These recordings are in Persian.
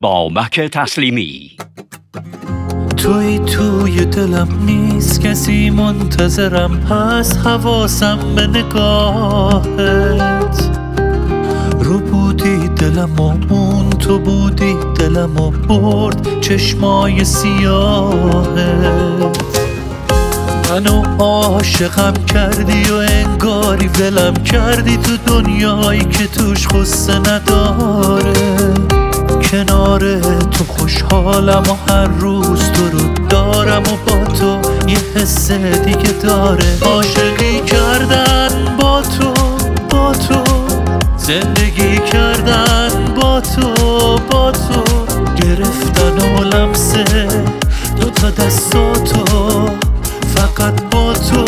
با مک تسلیمی. توی دلم نیست کسی منتظرم، هست حواسم به نگاهت. رو بودی دلم و اون تو بودی دلم و برد چشمای سیاهت. منو عاشقم کردی و انگاری ولم کردی تو دنیایی که توش غصه نداره. کنار تو خوشحالم و هر روز تو رو دارم و با تو یه حس دیگه داره. عاشقی کردن با تو زندگی کردن با تو گرفتن و لمسه دوتا دستاتو فقط با تو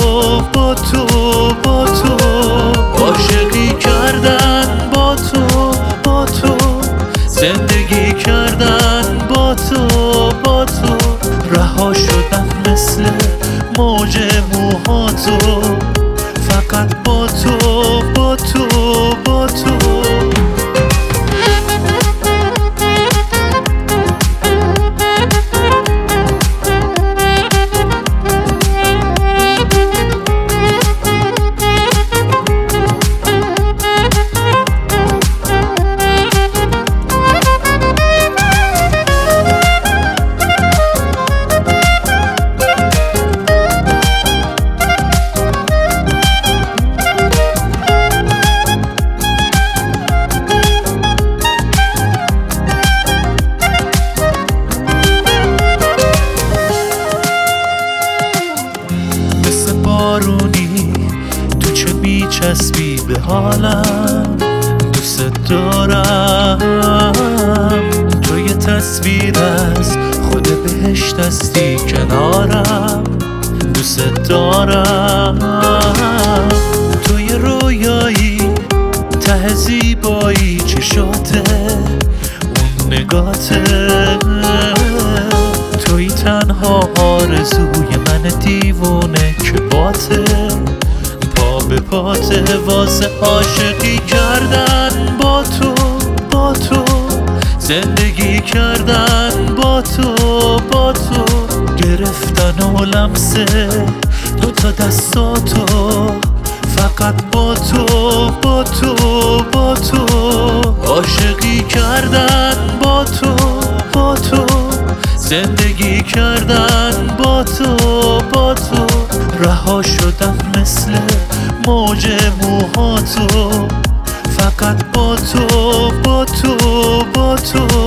عاشقی کردن با تو زندگی کردن با تو رها شدن مثل موج موهاتو فقط با تو بارونی تو چه میچسبی به حالم، دوست دارم. تو یه تصویر از خود بهشت هستی کنارم، دوست دارم. تو یه رویایی ته زیبایی چشاته اون نگاته. توی تنها آرزوی من دیوونه که باته پا به پاته واسه عاشقی کردن با تو زندگی کردن با تو گرفتن و لمسه دوتا دستاتو فقط با تو عاشقی کردن با تو زندگی کردن با تو رها شدن مثل موج موهاتو فقط با تو